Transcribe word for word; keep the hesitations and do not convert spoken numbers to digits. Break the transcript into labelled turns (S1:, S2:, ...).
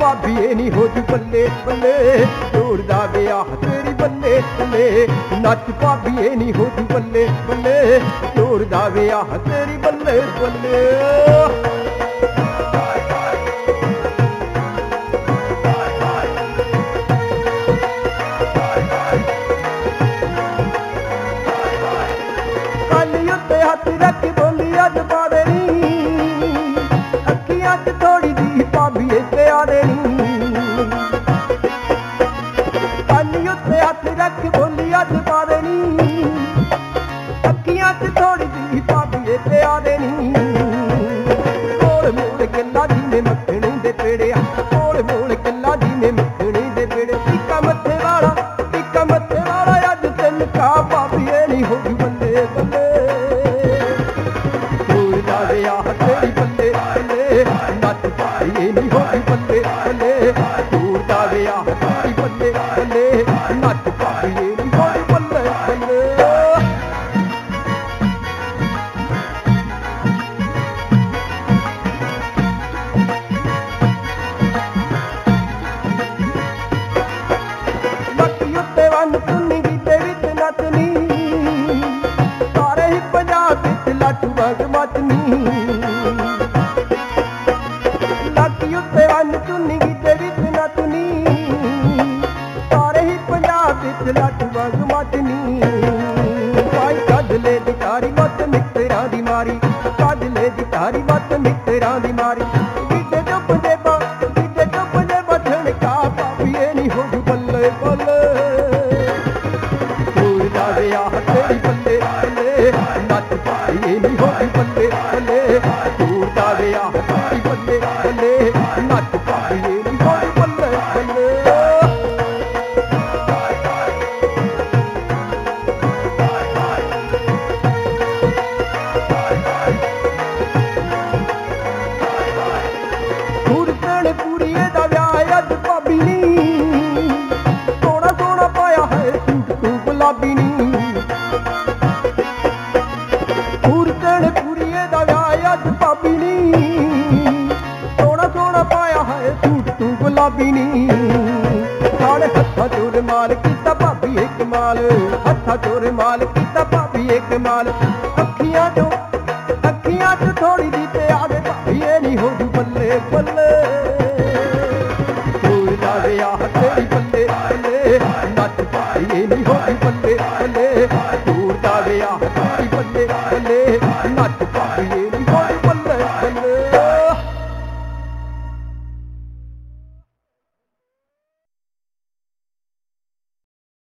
S1: ਭਾਬੀਏ ਨੀ ਹੋ ਜੂ ਬੱਲੇ ਬੱਲੇ ਟੂਰ ਦਾ ਵਿਆਹ ਤੇਰੀ ਬੱਲੇ ਬੱਲੇ ਨੱਚ ਭਾਬੀਏ ਨੀ ਹੋ ਜੂ ਬੱਲੇ ਬੱਲੇ ਟੂਰ ਦਾ ਵਿਆਹ ਤੇਰੀ ਬੱਲੇ ਬੱਲੇ हथ रख बोली अज पा देनी अखियां च थोड़ी जी भाभी ते आ देनी काली उत्ते हथ रख बोली अज पा देनी अखियां च थोड़ी जी भाभी ते आ देनी मोड़ मोड़ गल्ला जी ने मखनी दे पेड़े मोड़ मोड़ गल्ला जी ने मखनी दे पेड़े टिक्का मथे वाला टिक्का मथे वाला अज तेन का भाभी नहीं होगी बल्ले बल्ले विआह तेरी बल्ले बल्ले नच भाईए नी होगी बल्ले बल्ले टूर दा विआह तेरी बल्ले बल्ले नच भाईए नी होगी बल्ले बल्ले लक्की उत्ते वन सुनी गीते विच नचनी सारे ही पंजाब विच लट वग मचनी लाकी उत्ते वन चुन्नी गीते विच नचनी सारे ही पंजाब विच लट वग मचनी भाई कजले दी तारी मत मित्तरां दी मारी कजले दी तारी मत मित्तरां दी मारी गीते चुप जेबा गीते चुप जेबा ठणका भाभीए नी हो जू बल्ले बल्ले टूर दा विआह तेरी बल्ले बल्ले नच भाईए नी हो जू बल्ले बल्ले टूर दा विआह तेरी बल्ले बल्ले नच भाईए नी हो जू बल्ले बल्ले हुरकण कुड़िए दा विआह अज भाभी नी सोहना सोहना पाया है सूट तू गुलाबी नी हुरकण कुड़िए दा विआह अज भाभी नी सोहना सोहना पाया है सूट तू गुलाबी नी साढ़े हत्था चोर माल कीता भाभी एक माल हत्था चोर माल कीता भाभी एक माल अखियां चो अखियां च थोड़ी दी ते आदे भाभीए नी हो जू बल्ले बल्ले टूर दा विआह तेरी बल्ले बल्ले नच भाईए नी हो जू बल्ले बल्ले टूर दा विआह तेरी बल्ले बल्ले नच